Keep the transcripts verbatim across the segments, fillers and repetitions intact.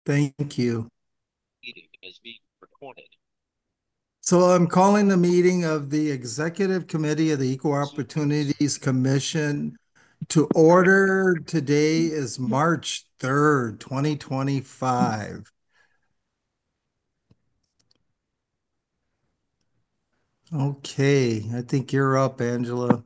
Thank you. Meeting is being recorded. So I'm calling the meeting of the Executive Committee of the Equal Zoom rooms. Opportunities Commission to order. Today is March third, twenty twenty-five. Okay, I think you're up, Angela.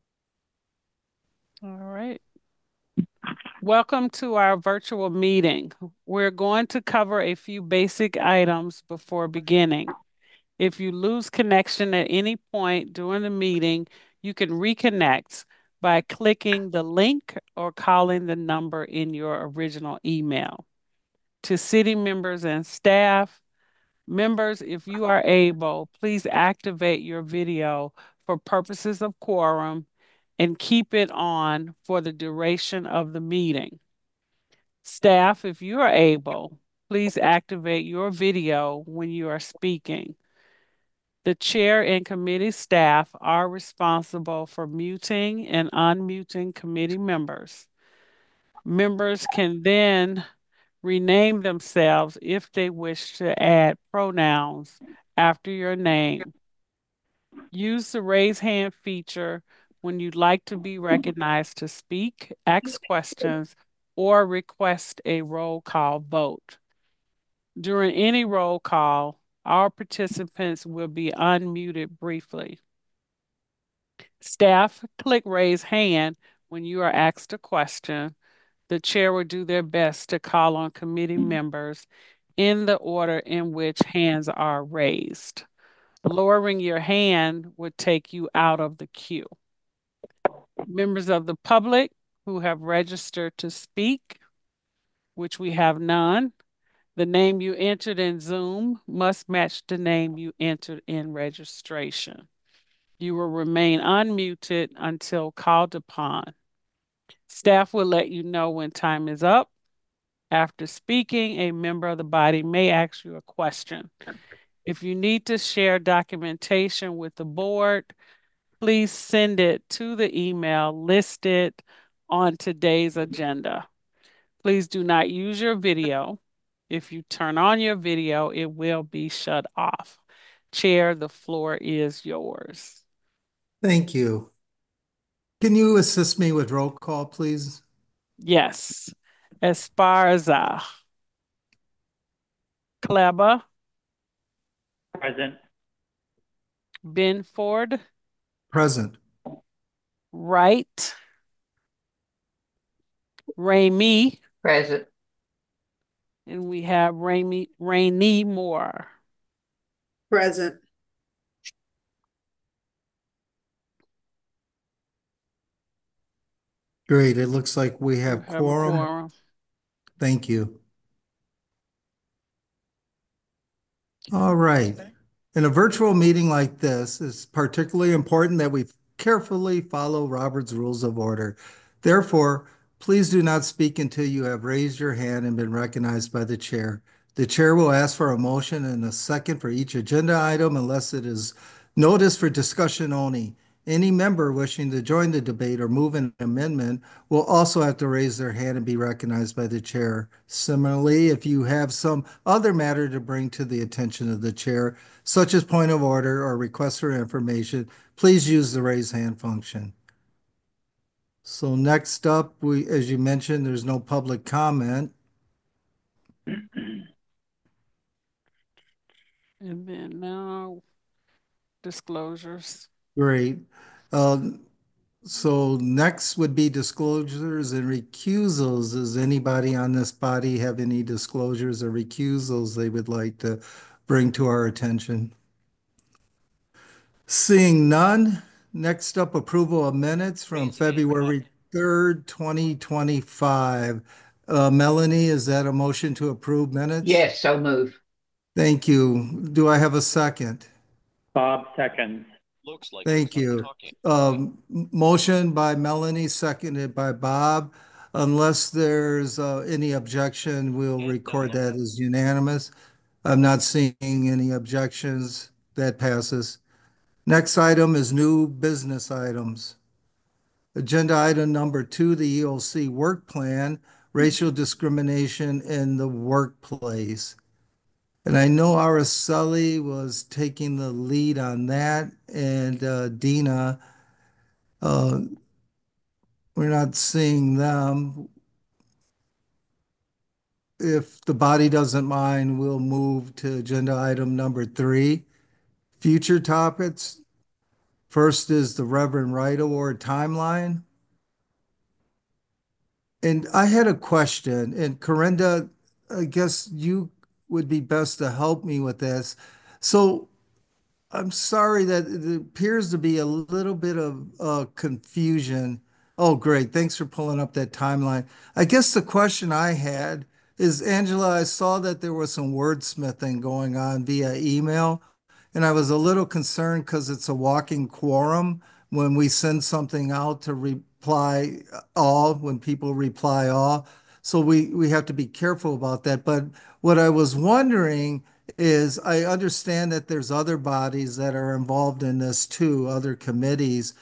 All right. Welcome to our virtual meeting. We're going to cover a few basic items before beginning. If you lose connection at any point during the meeting, you can reconnect by clicking the link or calling the number in your original email. To city members and staff, members, if you are able, please activate your video for purposes of quorum and keep it on for the duration of the meeting. Staff, if you are able, please activate your video when you are speaking. The chair and committee staff are responsible for muting and unmuting committee members. Members can then rename themselves if they wish to add pronouns after your name. Use the raise hand feature when you'd like to be recognized to speak, ask questions, or request a roll call vote. During any roll call, all participants will be unmuted briefly. Staff, click raise hand when you are asked a question. The chair will do their best to call on committee members in the order in which hands are raised. Lowering your hand would take you out of the queue. Members of the public who have registered to speak, which we have none, the name you entered in Zoom must match the name you entered in registration. You will remain unmuted until called upon. Staff will let you know when time is up. After speaking, a member of the body may ask you a question. If you need to share documentation with the board, please send it to the email listed on today's agenda. Please do not use your video. If you turn on your video, it will be shut off. Chair, the floor is yours. Thank you. Can you assist me with roll call, please? Yes. Esparza, Kleber, Present. Benford, Present. Wright, Ramey, Present. and we have Ramey, Rainey Moore. Present. Great. It looks like we We have have a quorum. quorum. Thank you. All right. In a virtual meeting like this, it's particularly important that we carefully follow Robert's Rules of Order. Therefore, please do not speak until you have raised your hand and been recognized by the chair. The chair will ask for a motion and a second for each agenda item unless it is noticed for discussion only. Any member wishing to join the debate or move an amendment will also have to raise their hand and be recognized by the chair. Similarly, if you have some other matter to bring to the attention of the chair, such as point of order or request for information, please use the raise hand function. So next up, we, as you mentioned, there's no public comment. And then now disclosures. Great. Um, So next would be disclosures and recusals. Does anybody on this body have any disclosures or recusals they would like to bring to our attention? Seeing none, next up approval of minutes from Raise hand February third, twenty twenty-five. Uh, Melanie, is that a motion to approve minutes? Yes, so move. Thank you. Do I have a second? Bob seconds. Looks like Thank you're done you. talking. Um, motion by Melanie, seconded by Bob. Unless there's uh, any objection, we'll And record done. that as unanimous. I'm not seeing any objections. That passes. Next item is new business items. Agenda item number two, the E O C work plan. racial discrimination in the workplace. And I know Araceli was taking the lead on that, and uh, Dina, uh, we're not seeing them. If the body doesn't mind, we'll move to agenda item number three, future topics. First is the Reverend Wright Award timeline. And I had a question, and Corinda, I guess you would be best to help me with this. So I'm sorry that it appears to be a little bit of uh, confusion. Oh, great. Thanks for pulling up that timeline. I guess the question I had is, Angela, I saw that there was some wordsmithing going on via email, and I was a little concerned because it's a walking quorum when we send something out to reply all, when people reply all. So we, we have to be careful about that. But what I was wondering is I understand that there's other bodies that are involved in this too, other committees.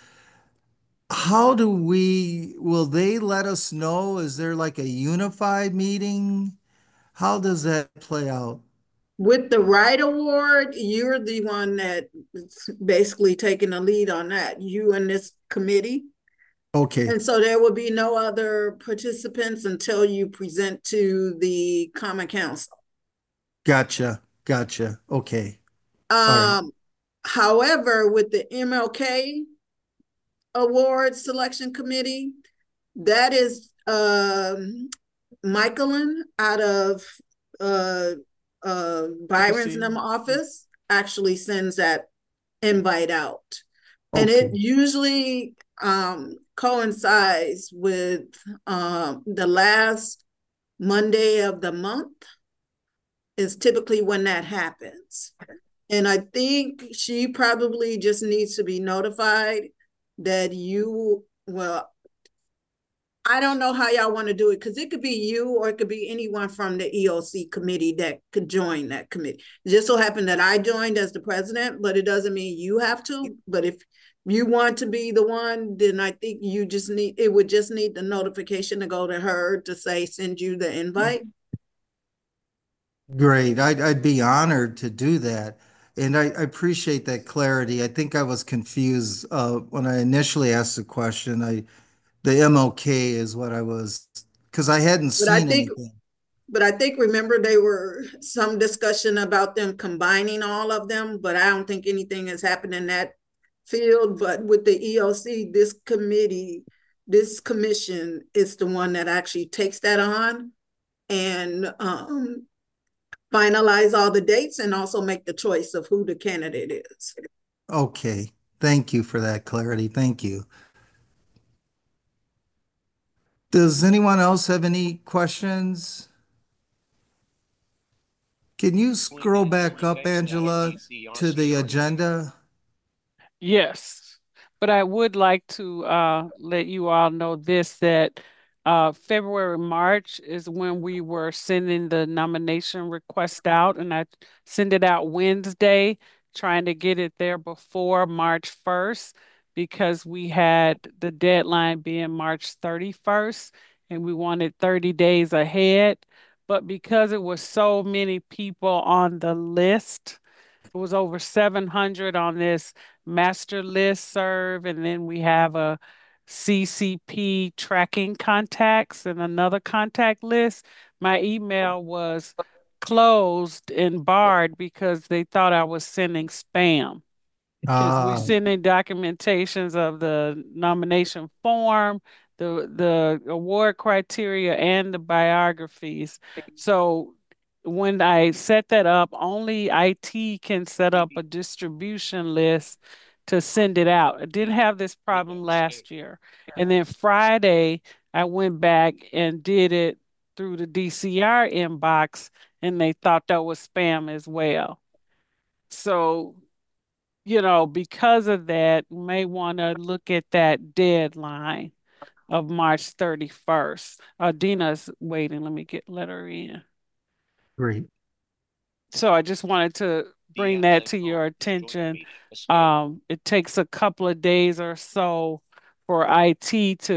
How do we, will they let us know? Is there like a unified meeting? How does that play out? With the Wright Award, you're the one that's basically taking the lead on that, you and this committee. Okay, And so there will be no other participants until you present to the Common Council. gotcha, gotcha. Okay, all right. Um, however, with the M L K Award Selection Committee, that is um Michaelin out of uh uh Byron's Proceed. num office actually sends that invite out. And it Okay, usually um coincides with um the last Monday of the month is typically when that happens. And I think she probably just needs to be notified that you, well, I don't know how y'all want to do it because it could be you or it could be anyone from the E O C committee that could join that committee. It just so happened that I joined as the president, but it doesn't mean you have to. But if you want to be the one, then I think you just need, it would just need the notification to go to her to say, send you the invite. great. I'd, I'd be honored to do that. And I, I appreciate that clarity. I think I was confused uh, when I initially asked the question. I The M L K is what I was, because I hadn't But I seen think anything. But I think, remember, there were some discussion about them combining all of them, but I don't think anything has happened in that field. But with the E O C, this committee, this commission is the one that actually takes that on and um, finalize all the dates and also make the choice of who the candidate is. Okay, thank you for that clarity. Thank you. Does anyone else have any questions? Can you scroll back up, Angela, to the agenda? Yes, but I would like to uh, let you all know this, that uh, February, March is when we were sending the nomination request out, and I send it out Wednesday, trying to get it there before March first because we had the deadline being March thirty-first and we wanted thirty days ahead. But because it was so many people on the list, it was over seven hundred on this master list serve, and then we have a C C P tracking contacts and another contact list. My email was closed and barred because they thought I was sending spam because we Ah, send in documentations of the nomination form, the the award criteria, and the biographies. So when I set that up, only I T can set up a distribution list to send it out. I didn't have this problem last year. And then Friday, I went back and did it through the D C R inbox, and they thought that was spam as well. So you know, because of that, you may want to look at that deadline of March thirty-first. Uh, Dina's waiting. Let me get let her in. great. So I just wanted to bring that to your attention. Um, it takes a couple of days or so for I T to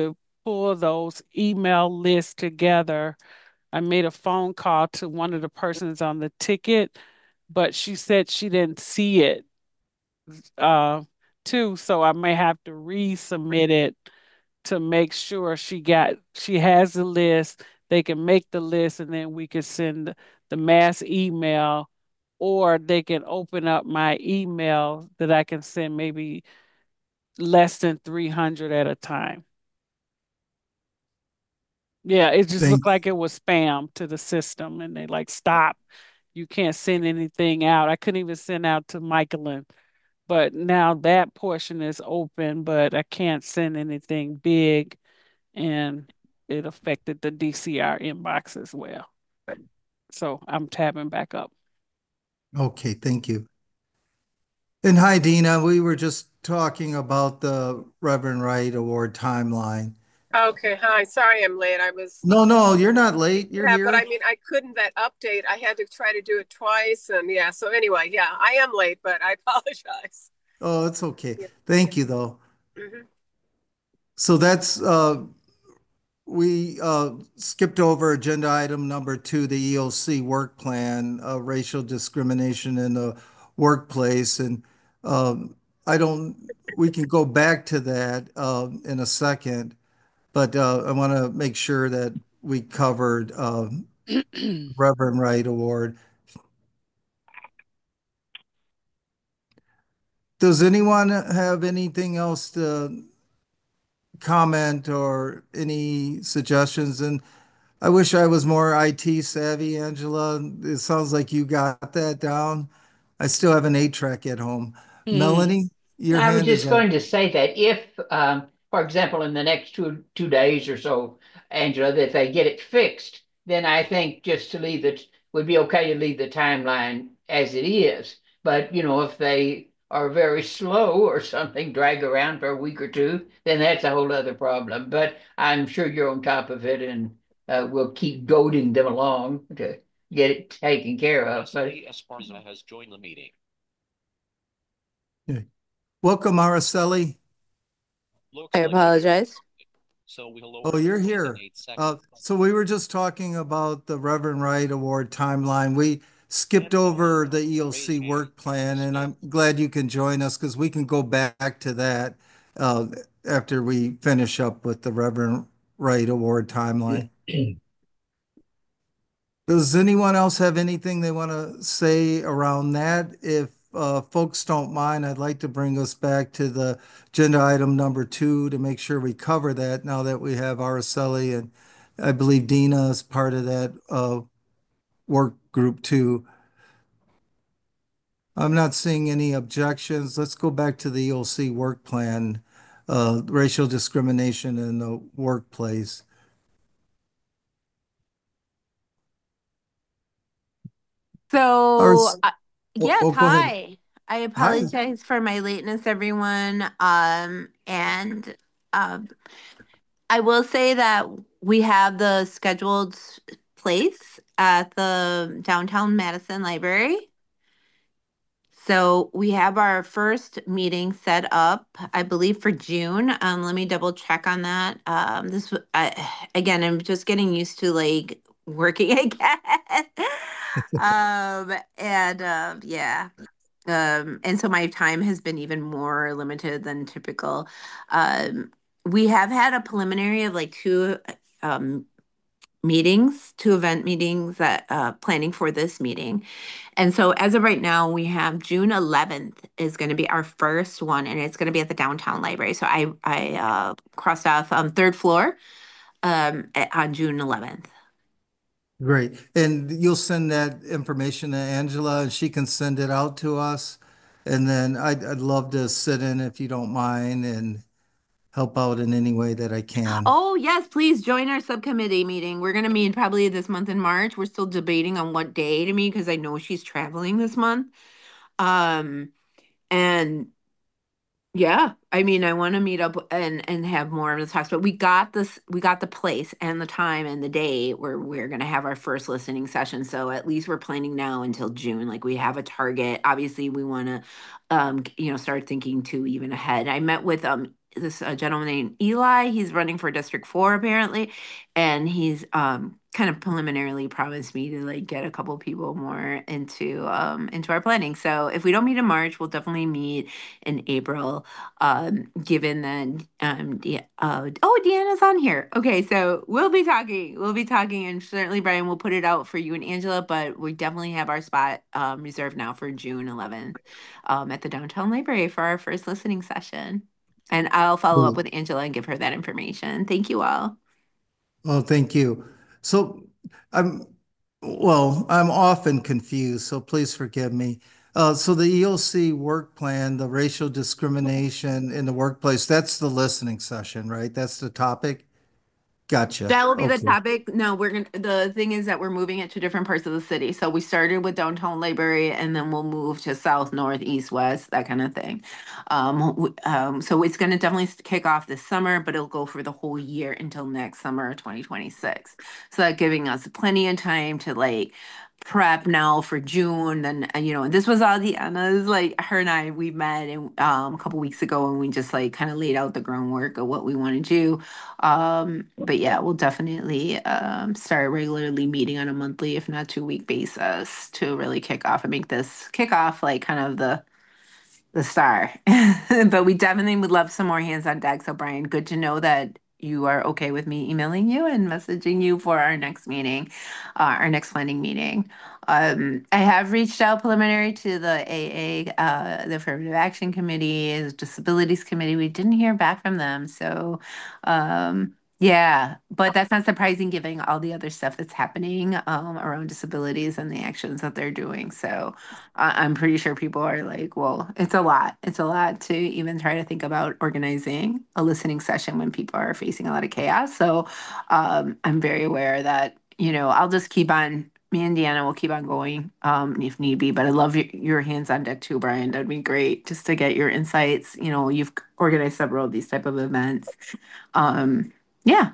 pull those email lists together. I made a phone call to one of the persons on the ticket, but she said she didn't see it uh, too, so I may have to resubmit it to make sure she got she has the list. They can make the list, and then we can send the mass email, or they can open up my email that I can send maybe less than three hundred at a time. Yeah, it just Thank, looked like it was spam to the system, and they like, stop. You can't send anything out. I couldn't even send out to Michaelin, but now that portion is open, but I can't send anything big, and it affected the D C R inbox as well. So I'm tabbing back up. okay, thank you. And hi, Dina. We were just talking about the Reverend Wright Award timeline. Okay, hi. Sorry I'm late. I was, No, no, you're not late. You're yeah, but here. I mean, I couldn't that update. I had to try to do it twice. And yeah, so anyway, yeah, I am late, but I apologize. Oh, it's okay. Yeah. Thank you, though. Mhm. So that's uh we uh skipped over agenda item number two, the E O C work plan, uh, racial discrimination in the workplace. And um I don't we can go back to that um in a second, but uh I want to make sure that we covered um Reverend Wright Award. Does anyone have anything else to comment or any suggestions? And I wish I was more I T savvy, Angela. It sounds like you got that down. I still have an eight track at home. Hmm. Melanie, your I was hand is just up. going to say that if, um, for example, in the next two two days or so, Angela, that they get it fixed, then I think just to leave it would be okay to leave the timeline as it is. But you know, if they are very slow or something, drag around for a week or two, then that's a whole other problem. But I'm sure you're on top of it, and uh, we'll keep goading them along to get it taken care of. But Leslie Esparza has joined the meeting. Okay. Welcome, Araceli. Looks I like you're- apologize. So we'll lower Oh, you're your voice in here. eight Uh, seconds. so we were just talking about the Reverend Wright Award timeline. We skipped over the E O C work plan, and I'm glad you can join us because we can go back to that uh, after we finish up with the Reverend Wright Award timeline. Does anyone else have anything they want to say around that? If uh, folks don't mind, I'd like to bring us back to the agenda item number two to make sure we cover that now that we have Araceli and I believe Dina is part of that uh, work group too. I'm not seeing any objections. Let's go back to the E O C work plan, uh, racial discrimination in the workplace. So, Ours- uh, oh, yes, oh, go ahead. hi. I Hi. apologize for my lateness, everyone. Um, and um, I will say that we have the scheduled place at the downtown Madison Library. So we have our first meeting set up, I believe, for June. Um, let me double check on that. Um, this, w- I, again, I'm just getting used to like working again. Um, and um, yeah. Um, and so my time has been even more limited than typical. Um, we have had a preliminary of like two um meetings, two event meetings that uh planning for this meeting. And so as of right now, we have June eleventh is going to be our first one, and it's going to be at the downtown library. So I I uh, crossed off um, third floor um, at- on June eleventh. Great. And you'll send that information to Angela and she can send it out to us. And then I'd, I'd love to sit in if you don't mind and help out in any way that I can. Oh yes, please join our subcommittee meeting. We're going to meet probably this month in March. We're still debating on what day to meet because I know she's traveling this month. Um, and Yeah, I mean, I want to meet up and and have more of the talks, but we got this, we got the place and the time and the day where we're going to have our first listening session. So at least we're planning now until June. Like we have a target. Obviously, we want to, um, you know, start thinking too even ahead. I met with um this uh, gentleman named Eli. He's running for District Four apparently, and he's um kind of preliminarily promised me to like get a couple people more into um into our planning. So if we don't meet in March, we'll definitely meet in April. Um, given that um De- uh, oh, Deanna's on here. Okay, so we'll be talking. We'll be talking, and certainly Brian will put it out for you and Angela. But we definitely have our spot um reserved now for June eleventh um at the downtown library for our first listening session. And I'll follow up with Angela and give her that information. Thank you all. Oh, thank you. So I'm, well, I'm often confused, so please forgive me. Uh, so the E O C work plan, the racial discrimination in the workplace, that's the listening session, right? That's the topic? Gotcha. That will be the Okay. topic. No, we're gonna, the thing is that we're moving it to different parts of the city. So we started with downtown library and then we'll move to south, north, east, west, that kind of thing. Um, w- um, so it's gonna definitely s- kick off this summer, but it'll go for the whole year until next summer, twenty twenty-six. So that giving us plenty of time to like prep now for June. Then, uh, you know, this was all the Anna's, like her and I, we met and um, a couple weeks ago and we just like kind of laid out the groundwork of what we want to do. Um, but yeah, we'll definitely um, start regularly meeting on a monthly, if not two week basis to really kick off and make this kick off like kind of the the star. But we definitely would love some more hands on deck. So Brian, good to know that you are okay with me emailing you and messaging you for our next meeting, uh, our next planning meeting. Um, I have reached out preliminary to the A A, uh, the Affirmative Action Committee, the Disabilities Committee. We didn't hear back from them. So, um, yeah, but that's not surprising given all the other stuff that's happening um, around disabilities and the actions that they're doing. So, I- I'm pretty sure people are like, well, it's a lot. It's a lot to even try to think about organizing a listening session when people are facing a lot of chaos. So um, I'm very aware that, you know, I'll just keep on, me and Deanna will keep on going um, if need be. But I love your, your hands on deck too, Brian. That'd be great just to get your insights. You know, you've organized several of these type of events. Um, yeah.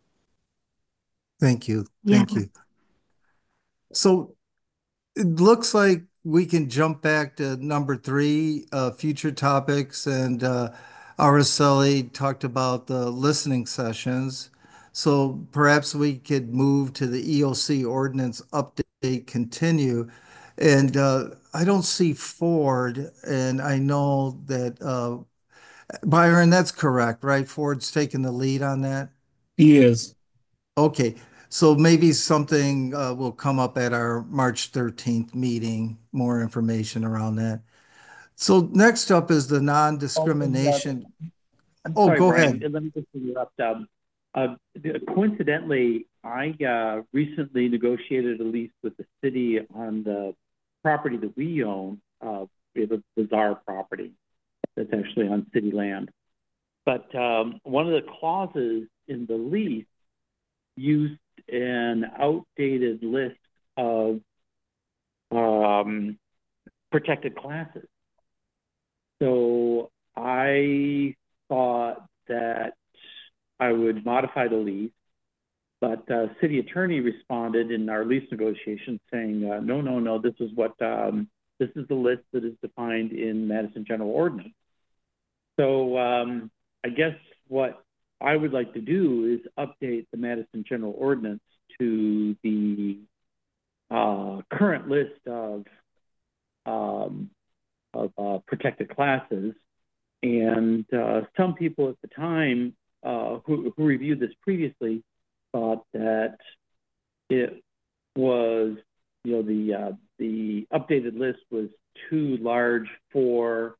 Thank you. Yeah. Thank you. So it looks like we can jump back to number three, uh, future topics, and uh, Araceli talked about the listening sessions. So perhaps we could move to the E O C ordinance update, continue. And uh, I don't see Ford, and I know that uh, Byron, that's correct, right? Ford's taking the lead on that. Yes. Okay, so maybe something uh, will come up at our March thirteenth meeting, more information around that. So next up is the Oh, and, uh, non-discrimination. I'm Oh, sorry, go Brian, ahead. and let me just interrupt. Um, uh, coincidentally, I uh, recently negotiated a lease with the city on the property that we own. Uh, we have a bizarre property that's actually on city land. But um, one of the clauses in the lease used an outdated list of um, protected classes. So I thought that I would modify the lease, but uh, city attorney responded in our lease negotiations saying, uh, no, no, no, this is what, um, this is the list that is defined in Madison General Ordinance. So um, I guess what I would like to do is update the Madison General Ordinance to the uh, current list of um, of uh, protected classes. And uh, some people at the time uh, who, who reviewed this previously thought that it was, you know, the uh, the updated list was too large for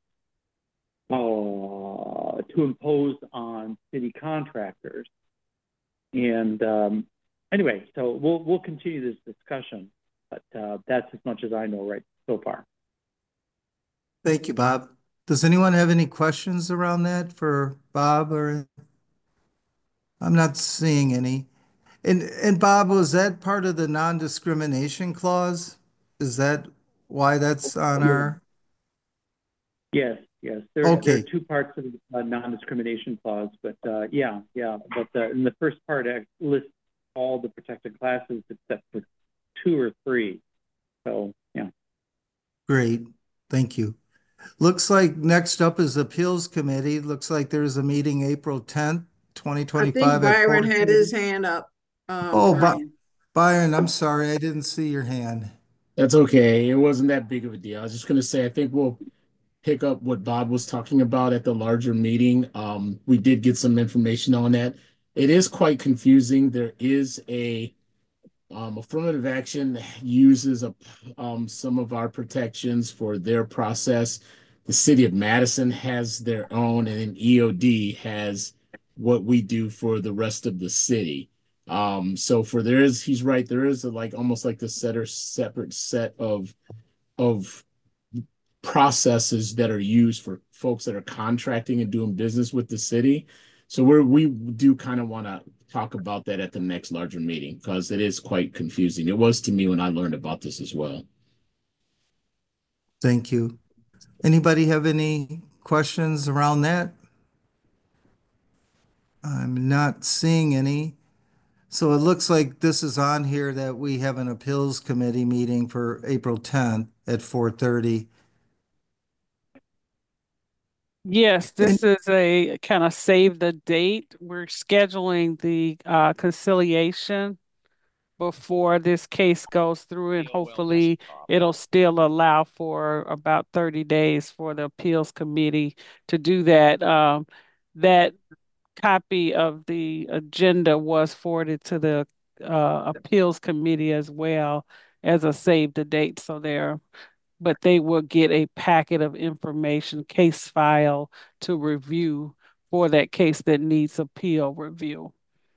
uh, to impose on city contractors. And um, anyway, so we'll we'll continue this discussion, but uh, that's as much as I know right so far. Thank you, Bob. Does anyone have any questions around that for Bob or I'm not seeing any. And and Bob, was that part of the non-discrimination clause? Is that why that's on our? Yes, yes. There, there are Okay, two parts of the uh, non-discrimination clause, but uh, yeah, yeah. But uh, in the first part, it lists all the protected classes except for two or three. So, yeah. great. Thank you. Looks like next up is Appeals Committee. Looks like there's a meeting April tenth, I think twenty twenty-five at Byron four had his thirty. hand up, um, Oh, By Brian. Byron, I'm sorry, I didn't see your hand. That's okay. It wasn't that big of a deal. I was just going to say, I think we'll pick up what Bob was talking about at the larger meeting. Um, we did get some information on that. It is quite confusing. There is a um, affirmative action uses a, um, some of our protections for their process. The city of Madison has their own, and then E O D has what we do for the rest of the city. Um, so for there is, he's right, there is a, like almost like the set or separate set of of processes that are used for folks that are contracting and doing business with the city. So we're we do kind of want to talk about that at the next larger meeting because it is quite confusing. It was to me when I learned about this as well. Thank you. Anybody have any questions around that? I'm not seeing any. So it looks like this is on here that we have an appeals committee meeting for April tenth at four thirty. Yes, And this is a kind of save the date. We're scheduling the uh, conciliation before this case goes through, and A O L hopefully desktop. it'll still allow for about thirty days for the appeals committee to do that. Um, that copy of the agenda was forwarded to the uh, appeals committee as well as a save the date. So there, but they will get a packet of information, case file to review for that case that needs appeal review.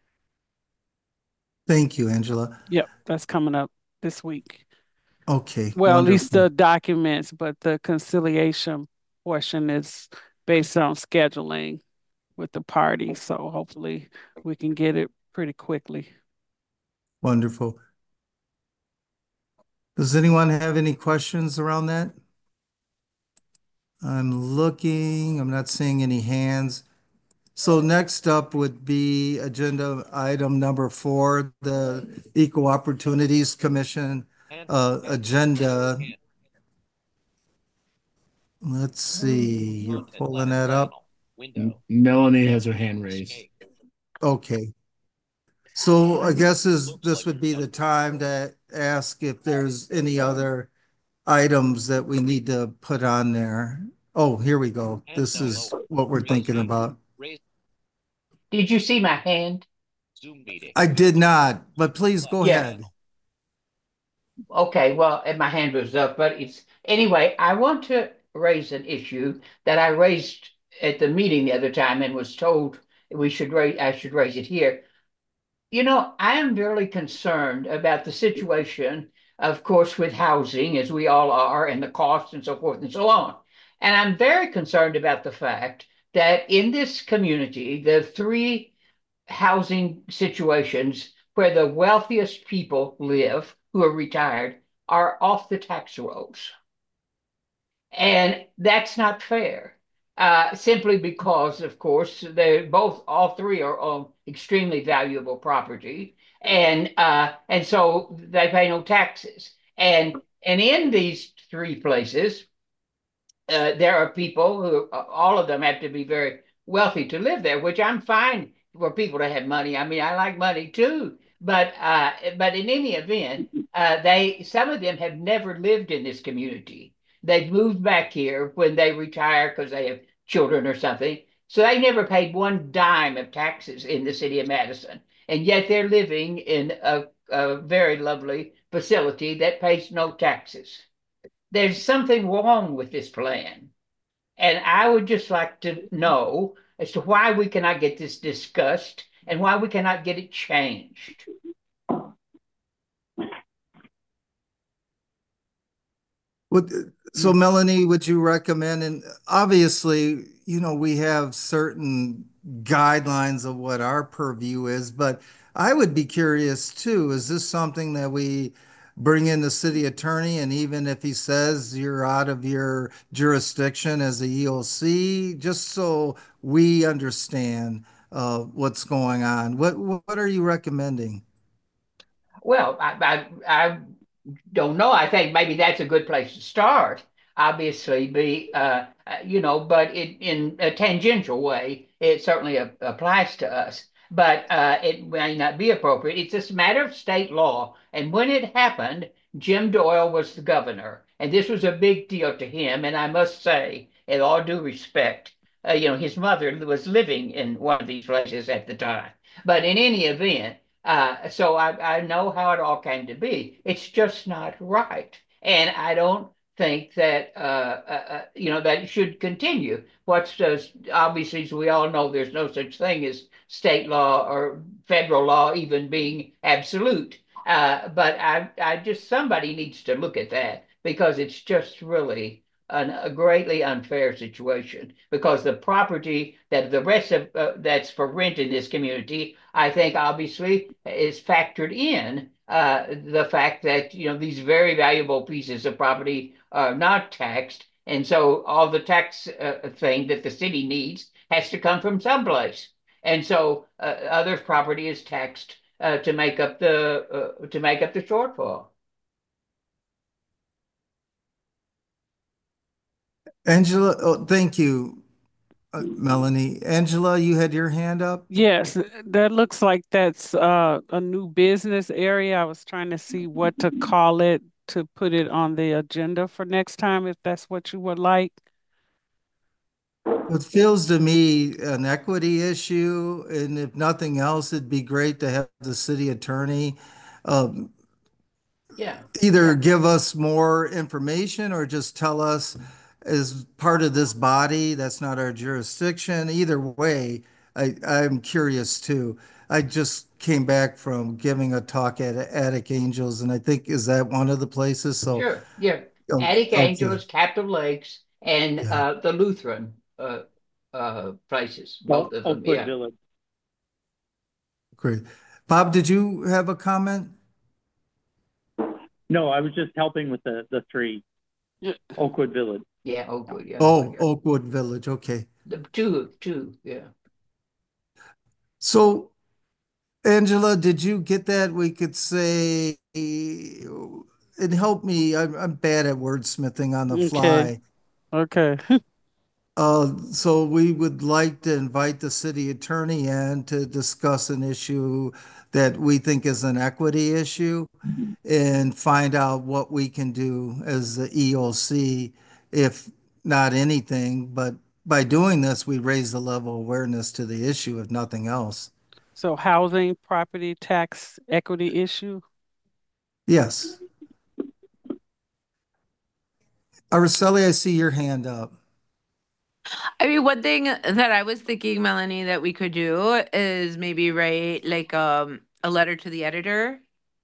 thank you, Angela. Yep, that's coming up this week. Okay, Well, at least wonderful. the documents, but the conciliation portion is based on scheduling with the party. So hopefully we can get it pretty quickly. Wonderful. Does anyone have any questions around that? I'm looking, I'm not seeing any hands. So next up would be agenda item number four, the Equal Opportunities Commission Hand- uh, hand- agenda. hand- Let's see, you're Front pulling Atlantic that up. panel. Window. Melanie has her hand raised. Escape. Okay. So I guess is, Looks this like would be you've the got- time to ask if there's any other items that we need to put on there. Oh, here we go. Hand This down is lower. what we're Raise thinking hand. about. Raise Did you see my hand? Zoom meeting. I did not, but please go Yeah. ahead. Okay, well, and my hand was up, but it's anyway, I want to raise an issue that I raised at the meeting the other time and was told we should raise, I should raise it here. You know, I am very concerned about the situation, of course, with housing, as we all are, and the costs and so forth and so on. And I'm very concerned about the fact that in this community, the three housing situations where the wealthiest people live who are retired are off the tax rolls. And that's not fair. Uh, simply because, of course, they're both, all three are on extremely valuable property, and uh, and so they pay no taxes. And and in these three places, uh, there are people who, uh, all of them have to be very wealthy to live there, which I'm fine for people to have money. I mean, I like money too, but uh, but in any event, uh, they some of them have never lived in this community. They've moved back here when they retire because they have children or something. So they never paid one dime of taxes in the city of Madison, and yet they're living in a, a very lovely facility that pays no taxes. There's something wrong with this plan. And I would just like to know as to why we cannot get this discussed and why we cannot get it changed. Would, so Melanie, would you recommend, and obviously, you know, we have certain guidelines of what our purview is, but I would be curious too, is this something that we bring in the city attorney and even if he says you're out of your jurisdiction as a E O C, just so we understand uh, what's going on? What what are you recommending? Well, I, I, I don't know. I think maybe that's a good place to start. obviously be, uh, uh, you know, but it, in a tangential way, it certainly a- applies to us. But uh, it may not be appropriate. It's just a matter of state law. And when it happened, Jim Doyle was the governor, and this was a big deal to him. And I must say, in all due respect, uh, you know, his mother was living in one of these places at the time. But in any event, uh, so I, I know how it all came to be. It's just not right. And I don't think that, uh, uh, uh, you know, that should continue. What's uh, obviously, as we all know, there's no such thing as state law or federal law even being absolute. Uh, but I, I just, somebody needs to look at that because it's just really an, a greatly unfair situation because the property that the rest of uh, that's for rent in this community, I think obviously is factored in uh, the fact that you know these very valuable pieces of property are not taxed, and so all the tax uh, thing that the city needs has to come from someplace, and so uh, other property is taxed uh, to make up the uh, to make up the shortfall. Angela, oh, thank you, uh, Melanie. Angela, you had your hand up? Yes, that looks like that's uh, a new business area. I was trying to see what to call it to put it on the agenda for next time, if that's what you would like. It feels to me an equity issue, and if nothing else, it'd be great to have the city attorney um, Yeah, either yeah, give us more information or just tell us as part of this body, that's not our jurisdiction. Either way, I, I'm curious too. I just came back from giving a talk at Attic Angels, and I think, is that one of the places? So, sure, yeah. o- Attic okay, Angels, Capitol Lakes, and yeah, uh, the Lutheran uh, uh, places, both Well, of them. Oakwood Yeah. Village. great. Bob, did you have a comment? No, I was just helping with the, the three, Yeah. Oakwood Village. Yeah, Oakwood, yeah. Oh, Oakwood Village. Okay. The two, two, yeah. So, Angela, did you get that? We could say, it helped me. I'm, I'm bad at wordsmithing on the Okay, fly. okay. Uh, so we would like to invite the city attorney in to discuss an issue that we think is an equity issue and find out what we can do as the E O C, if not anything, but by doing this, we raise the level of awareness to the issue, if nothing else. So housing, property tax equity issue. Yes. Araceli, I see your hand up. I mean, one thing that I was thinking, Melanie, that we could do is maybe write like um a letter to the editor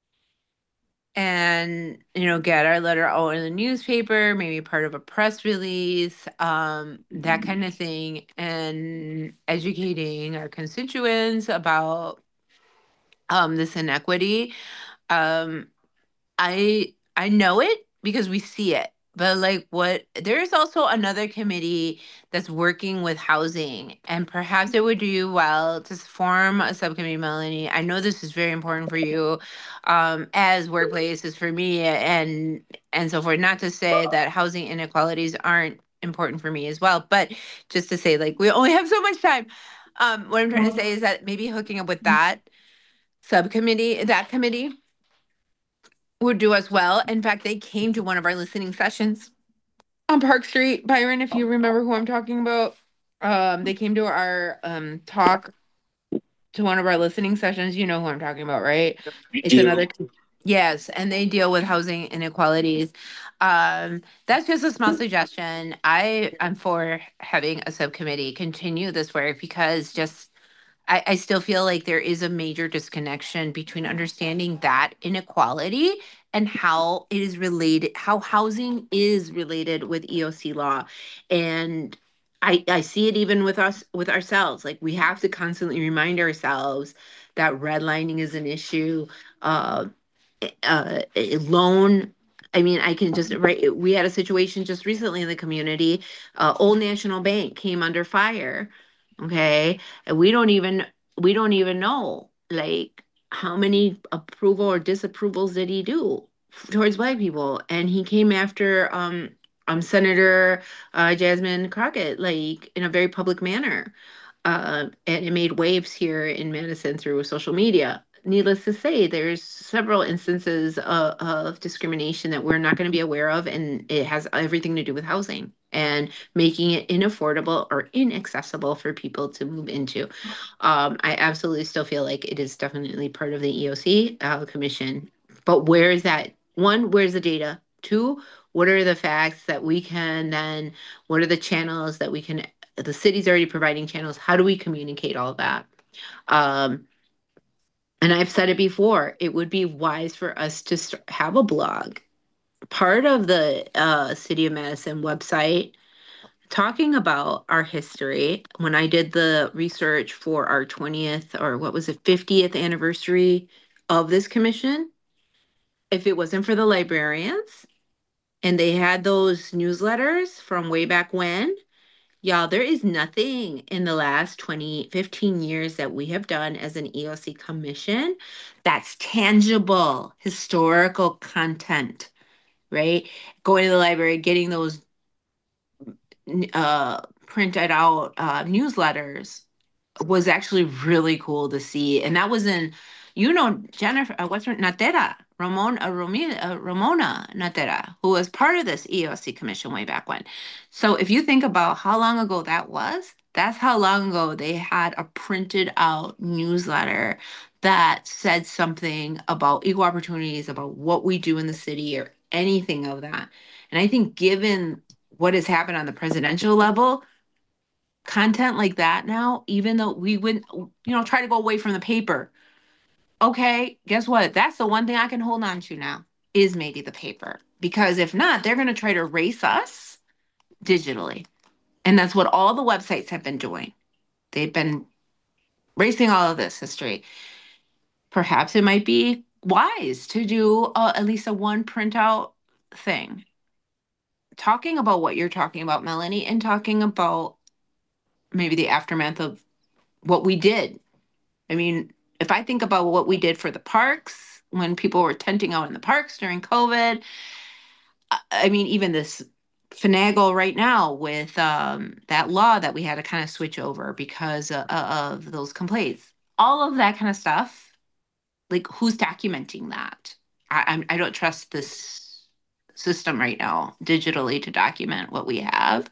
and you know get our letter out in the newspaper, maybe part of a press release, um that kind of thing, and educating our constituents about um this inequity. um I I know it because we see it. But like what there's also another committee that's working with housing, and perhaps it would do well to form a subcommittee, Melanie. I know this is very important for you, um, as workplaces for me and and so forth. Not to say that housing inequalities aren't important for me as well, but just to say like we only have so much time. Um, what I'm trying to say is that maybe hooking up with that subcommittee, that committee would do us well. In fact, they came to one of our listening sessions on Park Street. Byron, if you remember who I'm talking about, um, they came to our um talk to one of our listening sessions. You know who I'm talking about, right? We It's do. another yes, and they deal with housing inequalities. Um, that's just a small suggestion. I am for having a subcommittee continue this work because just I, I still feel like there is a major disconnection between understanding that inequality and how it is related, how housing is related with E O C law. And I, I see it even with us, with ourselves. Like we have to constantly remind ourselves that redlining is an issue. Uh, uh, a loan. I mean, I can just right. We had a situation just recently in the community. Uh, Old National Bank came under fire. Okay, and we don't even we don't even know like how many approval or disapprovals did he do towards black people, and he came after um um, Senator uh, Jasmine Crockett, like in a very public manner. Uh, and it made waves here in Madison through social media. Needless to say, there's several instances of, of discrimination that we're not going to be aware of, and it has everything to do with housing and making it inaffordable or inaccessible for people to move into. Um, I absolutely still feel like it is definitely part of the E O C uh, commission. But where is that? One, where's the data? Two, what are the facts that we can then, what are the channels that we can, the city's already providing channels. How do we communicate all of that? Um, and I've said it before, it would be wise for us to st- have a blog, part of the uh, City of Madison website, talking about our history. When I did the research for our twentieth or what was it, fiftieth anniversary of this commission, if it wasn't for the librarians and they had those newsletters from way back when, y'all, there is nothing in the last twenty, fifteen years that we have done as an E O C commission that's tangible, historical content, right? Going to the library, getting those uh, printed out uh, newsletters was actually really cool to see. And that was in, you know, Jennifer, uh, what's her, Natera, Ramon, uh, Romi, uh, Ramona Natera, who was part of this E O C commission way back when. So if you think about how long ago that was, that's how long ago they had a printed out newsletter that said something about equal opportunities, about what we do in the city or anything of that. And I think given what has happened on the presidential level, content like that now, even though we wouldn't, you know, try to go away from the paper. Okay, guess what? That's the one thing I can hold on to now is maybe the paper. Because if not, they're going to try to erase us digitally. And that's what all the websites have been doing. They've been erasing all of this history. Perhaps it might be wise to do uh, at least a one printout thing. Talking about what you're talking about, Melanie, and talking about maybe the aftermath of what we did. I mean, if I think about what we did for the parks when people were tenting out in the parks during COVID, I I mean, even this finagle right now with um, that law that we had to kind of switch over because uh, of those complaints, all of that kind of stuff. Like, who's documenting that? I, I'm, I don't trust this system right now digitally to document what we have.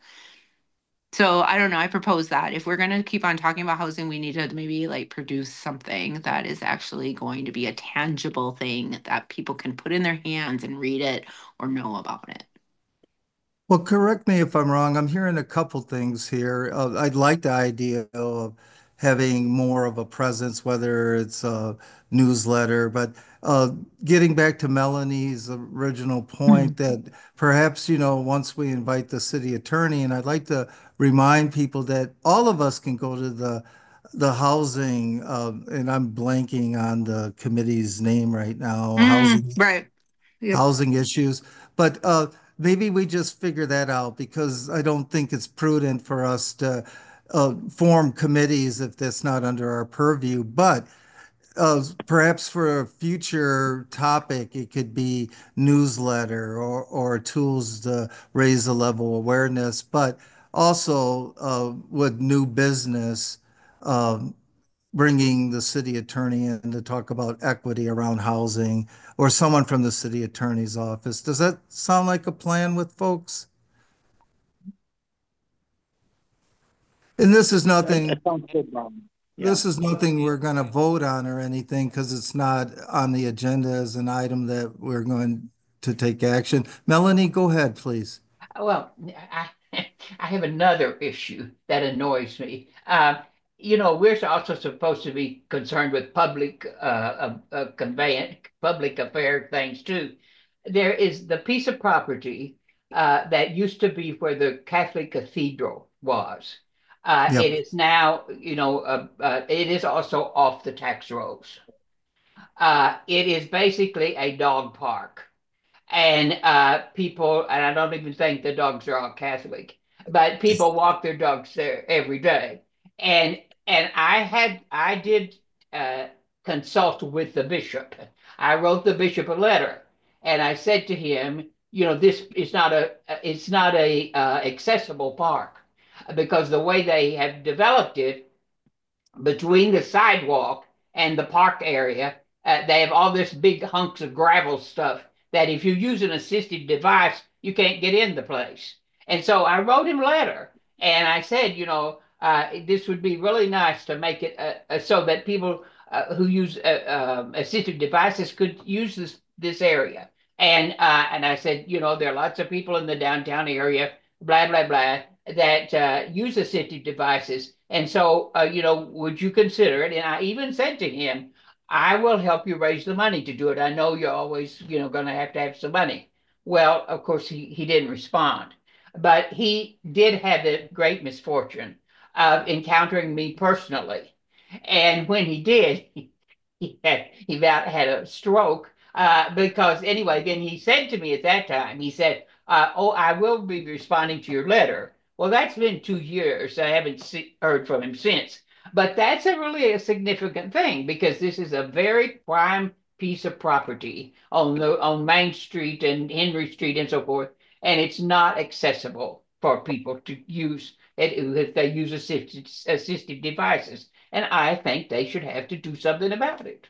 So I don't know. I propose that if we're going to keep on talking about housing, we need to maybe like produce something that is actually going to be a tangible thing that people can put in their hands and read it or know about it. Well, correct me if I'm wrong. I'm hearing a couple things here. Uh, I'd like the idea of having more of a presence, whether it's a newsletter, but uh, getting back to Melanie's original point Mhm. that perhaps, you know, once we invite the city attorney, and I'd like to remind people that all of us can go to the the housing, uh, and I'm blanking on the committee's name right now, Mm, housing right. Yep. housing issues. But uh, maybe we just figure that out because I don't think it's prudent for us to uh, form committees if that's not under our purview. But uh, perhaps for a future topic, it could be newsletter or, or tools to raise the level of awareness. But also uh, with new business, um, bringing the city attorney in to talk about equity around housing or someone from the city attorney's office. Does that sound like a plan with folks? And this is That, nothing, that sounds good, Ron. Yeah. this is nothing we're going to vote on or anything because it's not on the agenda as an item that we're going to take action. Melanie, go ahead, please. Well, I, I have another issue that annoys me. Uh, you know, we're also supposed to be concerned with public uh, uh, uh, conveyance, public affair things too. There is the piece of property uh, that used to be where the Catholic Cathedral was. Uh, it Yep. is now, you know, uh, uh, it is also off the tax rolls. Uh, it is basically a dog park and uh, people, and I don't even think the dogs are all Catholic, but people walk their dogs there every day. And and I had I did uh, consult with the bishop. I wrote the bishop a letter, and I said to him, you know, this is not a, it's not a uh, accessible park because the way they have developed it between the sidewalk and the park area, uh, they have all this big hunks of gravel stuff that if you use an assistive device, you can't get in the place. And so I wrote him a letter and I said, you know, uh, this would be really nice to make it uh, uh, so that people uh, who use uh, um assistive devices could use this this area. And uh, and I said, you know, there are lots of people in the downtown area, blah blah blah, that uh, use assistive devices. And so, uh, you know, would you consider it? And I even said to him, I will help you raise the money to do it. I know you're always, you know, going to have to have some money. Well, of course, he, he didn't respond, but he did have the great misfortune of encountering me personally. And when he did, he, he had he about had a stroke uh, because anyway, then he said to me at that time, he said, uh, "Oh, I will be responding to your letter." Well, that's been two years. I haven't see, heard from him since. But that's a really a significant thing because this is a very prime piece of property on the on Main Street and Henry Street and so forth, and it's not accessible for people to use it if they use assistive, assistive devices. And I think they should have to do something about it.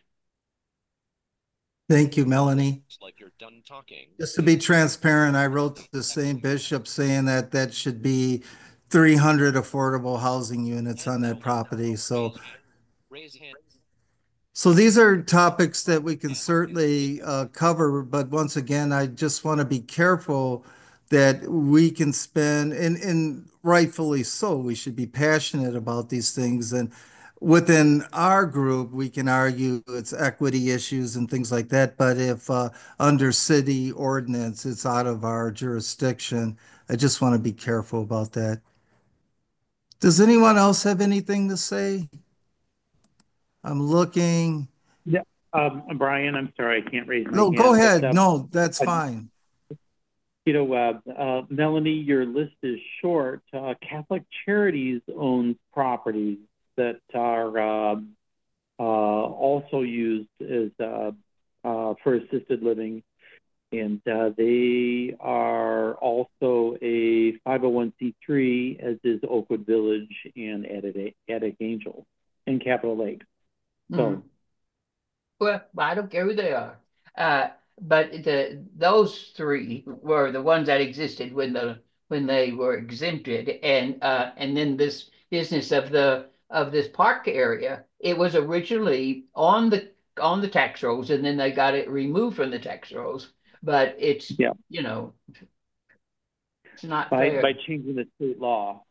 Thank you, Melanie. It's like you're done talking. Just to be transparent, I wrote the same bishop saying that that should be three hundred affordable housing units on that property. So, Raise hand. so these are topics that we can certainly uh, cover, but once again, I just want to be careful that we can spend, and, and rightfully so, we should be passionate about these things. And within our group, we can argue it's equity issues and things like that. But if uh, under city ordinance, it's out of our jurisdiction, I just want to be careful about that. Does anyone else have anything to say? I'm looking. Yeah, um, Brian, I'm sorry, I can't raise my No, hand. go but, ahead. uh, No, that's I- fine. You know, uh, uh, Melanie, your list is short. Uh, Catholic Charities owns properties that are um uh, also used as uh, uh, for assisted living, and uh, they are also a five oh one c three, as is Oakwood Village and Attic, Attic Angel and Capitol Lake. So, Mhm. Well, I don't care who they are. Uh, but the those three were the ones that existed when the when they were exempted, and uh, and then this business of the of this park area, it was originally on the on the tax rolls, and then they got it removed from the tax rolls. But it's yeah, you know it's not by fair. by changing the state law.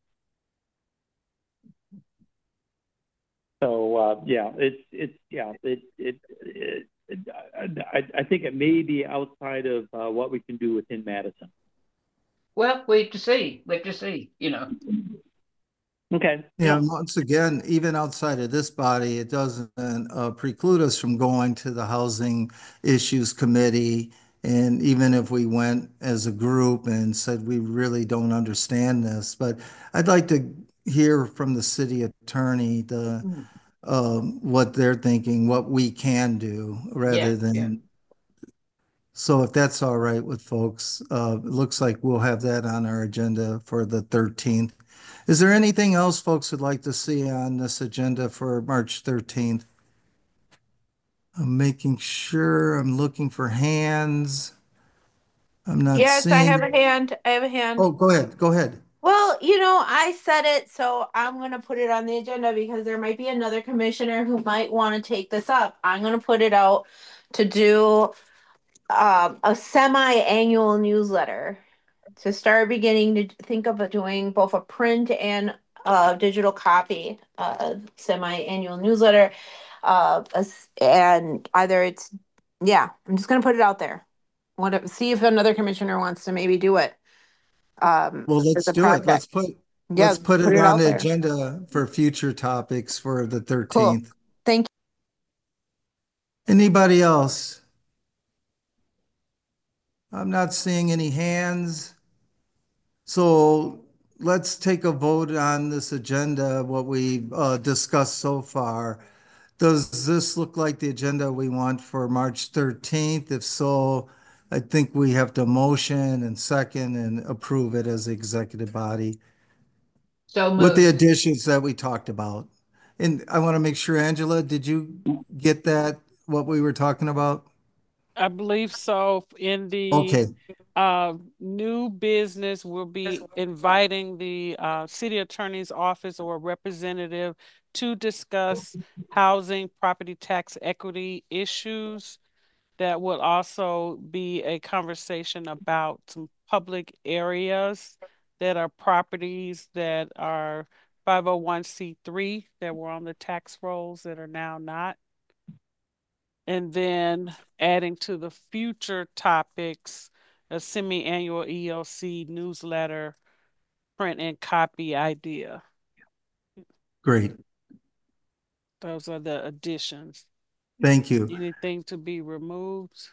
So uh, yeah, it's it's yeah it it, it, it I, I think it may be outside of uh, what we can do within Madison. Well, we have to see. We have to see. You know. Okay. Yeah, and once again, even outside of this body, it doesn't uh, preclude us from going to the Housing Issues Committee. And even if we went as a group and said we really don't understand this, but I'd like to hear from the city attorney the Mm. um, what they're thinking, what we can do, rather Yeah. Yeah. than. So if that's all right with folks, uh, it looks like we'll have that on our agenda for the thirteenth. Is there anything else folks would like to see on this agenda for March thirteenth? I'm making sure I'm looking for hands. I'm not Yes, I have a seeing. hand. I have a hand. Oh, go ahead. Go ahead. Well, you know, I said it, so I'm going to put it on the agenda because there might be another commissioner who might want to take this up. I'm going to put it out to do um, a semi-annual newsletter to start beginning to think of doing both a print and a digital copy of semi-annual newsletter. Uh, as- and either it's, yeah, I'm just going to put it out there. Want to see if another commissioner wants to maybe do it. Um, Well, as let's a do it. project. Let's put Yeah, let's put put it it on out the there. agenda for future topics for the Cool. thirteenth. Thank Anybody else? I'm not seeing any hands. So let's take a vote on this agenda, what we uh, discussed so far. Does this look like the agenda we want for March thirteenth? If so, I think we have to motion and second and approve it as the executive body So with the moved. additions that we talked about. And I want to make sure, Angela, did you get that, what we were talking about? I believe so. In the Okay, uh, new business, we'll be inviting the uh, city attorney's office or representative to discuss housing, property tax equity issues. That will also be a conversation about some public areas that are properties that are five oh one c three that were on the tax rolls that are now not. And then adding to the future topics, a semi-annual E L C newsletter, print and copy idea. great. Those are the additions. Thank you. Anything to be removed?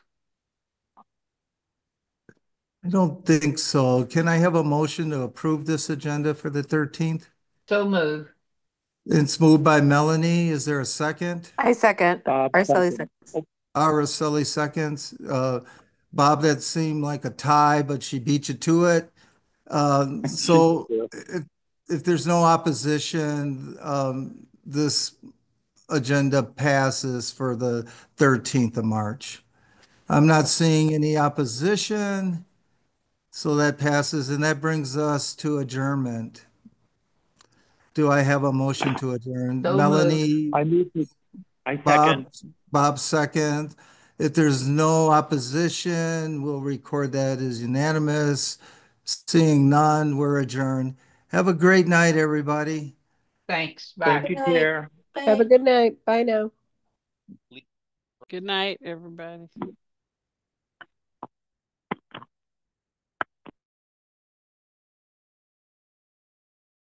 I don't think so. Can I have a motion to approve this agenda for the thirteenth? So moved. It's moved by Melanie. Is there a second? I second. Bob, Araceli second. seconds. Araceli seconds. Uh, Bob, that seemed like a tie, but she beat you to it. Um, so if, if there's no opposition, um, this agenda passes for the thirteenth of March. I'm not seeing any opposition, so that passes, and that brings us to adjournment. Do I have a motion to adjourn? So Melanie, I move to, I Bob, second. Bob second. If there's no opposition, we'll record that as unanimous. Seeing none, we're adjourned. Have a great night, everybody. Thanks. Thank Bye. you, Chair. Have a good night. Bye now. Good night, everybody.